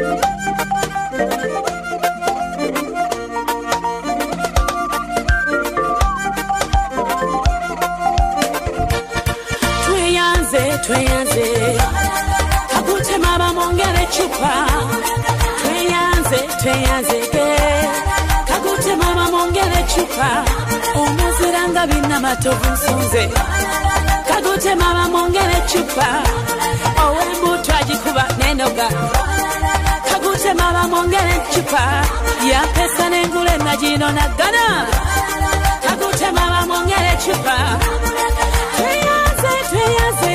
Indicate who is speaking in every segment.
Speaker 1: Tweyanze kakute mama mongere chupa tweyanze kakute mama mongere chupa omuziranga bina matovu nsonze kakute mama mongere chupa owembutu agikuba nenoga kakute mama mongere chupa ya pesa nengule najino nagana kakute mama mongere chupa tweyanze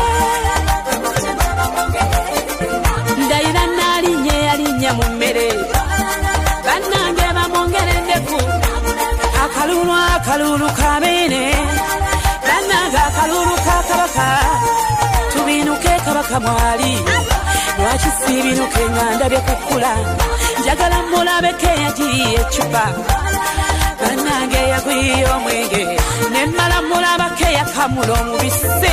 Speaker 1: ndayira nalinye yalinnya mu mmere bannange bamwongere endeku akalulu kabeene bannange akalulu ka kabaka tubinuke kabaka mwali lwaki siibinuke nga ndabye kukula njagala mulabeko eyagiye ecupa bannange yagwiye omwenge nemmala mulabako eyakamula omubise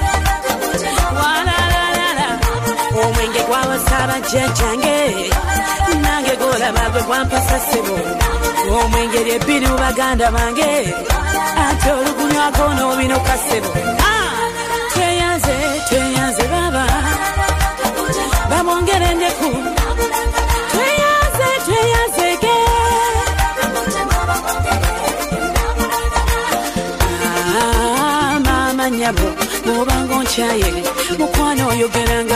Speaker 1: omwenge gwawasaba jjajjange nange golaba gwe gwampasa ssebo omwenge lyebbiri mu baganda bange ate olugunywako n'obinuka ssebo tweyanze baba bamwongere endeku tweyazege mama nyabo bw'obanga onkyaye mukwano oyogeranga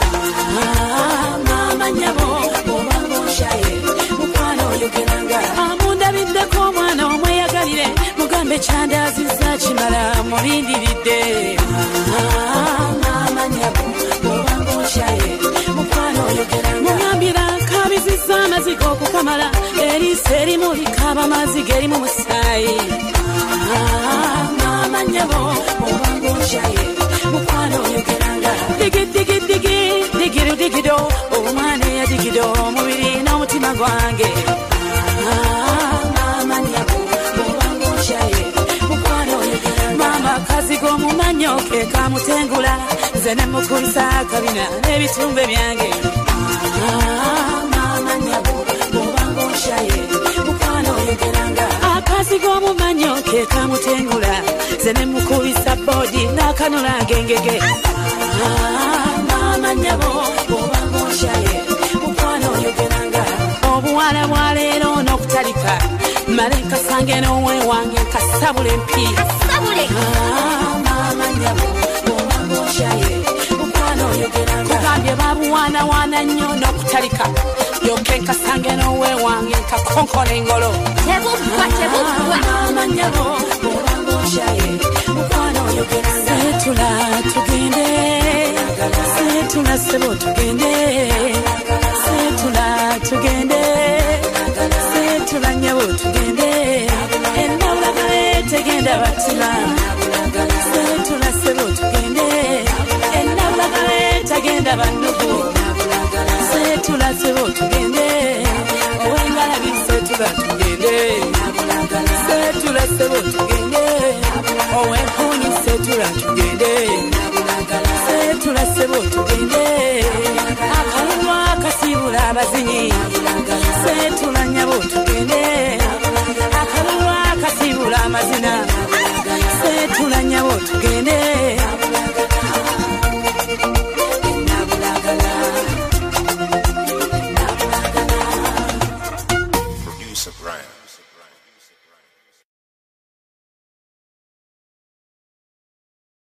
Speaker 1: mama nyabo bw'obanga onkyaye mukwano oyogeranga amundabiddeko omwana omweyagalire mugambe kyandazizza kimala mulindiridde mama nyabo bw'obanga onkyaye mukwano oyogeranga mugambira nkabizizza amaziga okukamala eriisa erimu likaba amaziga erimu musaayi mama nyabo bw'obanga onkyaye mukwano oyogeranga digido omwana eyadigido omubiri n'omutima gwange mama nyabo bw'obanga onkyaye mukwano oyogeranga mama kazigo omumanyo ke kamutengula nze ne mukulisa akabina n'ebitumbe byange mama nyabo bw'obanga onkyaye mukwano oyogeranga akazigo omumanyo ke kamutengula nze ne mukubisa bodi n'akanula ngengege mama nyabo bw'obanga onkyaye mukwano oyogeranga obuwala bwa leero n'okutalika male nkasange n'omwe wange nkasabule empi mama nyabo bw'obanga onkyaye mukwano oyogeranga kugambye babuwaanawaana nnyo n'okutalika yoke nkasange n'omwe wange nkakonkona engolo mama nyabo bw'obanga onkyaye mukwano oyogeranga setula tugende setula sebo tugende setula nyabo tugende enawulagale tegenda batima setula sebo tugende enawulagale tegenda bannugu setula sebo tugende owengalabi setula tugende setula sebo tugende owempuni setula tugende setula sebo tugende akalulwa akasibula abazinyi